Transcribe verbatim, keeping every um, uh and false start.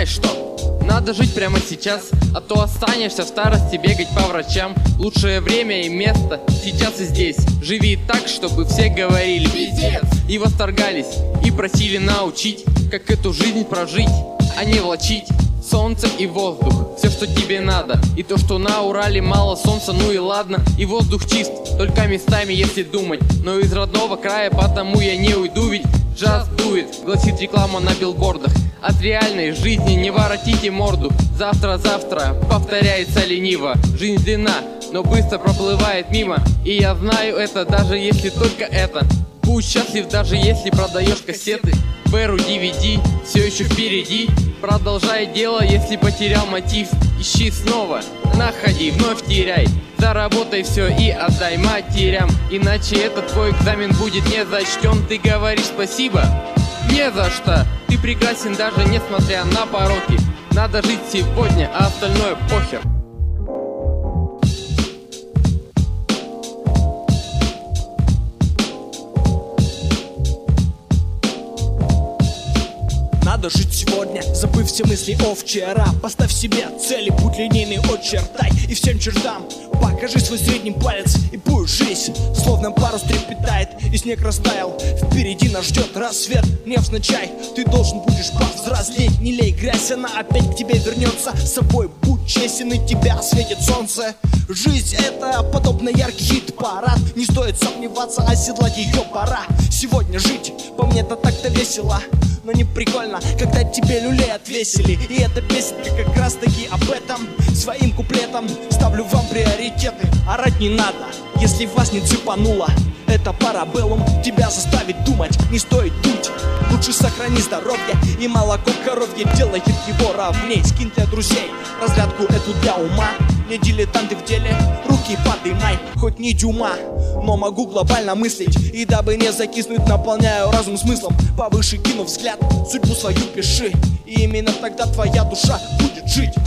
знаешь что? Надо жить прямо сейчас, а то останешься в старости бегать по врачам. Лучшее время и место сейчас и здесь. Живи так, чтобы все говорили пиздец, и восторгались, и просили научить, как эту жизнь прожить, а не влачить. Солнце и воздух, все, что тебе надо. И то, что на Урале мало солнца, ну и ладно. И воздух чист, только местами, если думать. Но из родного края, потому я не уйду, ведь джаз дует, гласит реклама на билбордах. От реальной жизни не воротите морду. Завтра-завтра повторяется лениво. Жизнь длинна, но быстро проплывает мимо. И я знаю это, даже если только это. Будь счастлив, даже если продаешь кассеты. Беру ди ви ди, все еще впереди. Продолжай дело, если потерял мотив. Ищи снова, находи, вновь теряй. Заработай все и отдай матерям. Иначе этот твой экзамен будет не зачтен. Ты говоришь спасибо? Не за что. Ты прекрасен даже несмотря на пороки. Надо жить сегодня, а остальное похер. Надо жить сегодня, забыв все мысли о вчера. Поставь себе цели, будь линейный, очертай и всем чертам покажи свой средний палец, и будешь жизнь словно парус трепетает, и снег растаял. Впереди нас ждет рассвет, невзначай ты должен будешь повзрослеть. Не лей грязь, она опять к тебе вернется. С собой будь честен, и тебя светит солнце. Жизнь это подобно яркий хит-парад. Не стоит сомневаться, оседлать ее пора. Сегодня жить, по мне-то так-то весело, но не прикольно, когда тебе люлей отвесили. И эта песенка как раз таки об этом. Своим куплетом ставлю вам приоритеты. Орать не надо, если вас не цепануло. Это парабеллум тебя заставит думать. Не стоит дуть, лучше сохрани здоровье. И молоко коровье делает его ровней. Скинь для друзей разрядку эту для ума. Не дилетанты в деле, руки подымай. Хоть не дюма, но могу глобально мыслить. И дабы не закиснуть, наполняю разум смыслом. Повыше кину взгляд, судьбу свою пиши. И именно тогда твоя душа будет жить.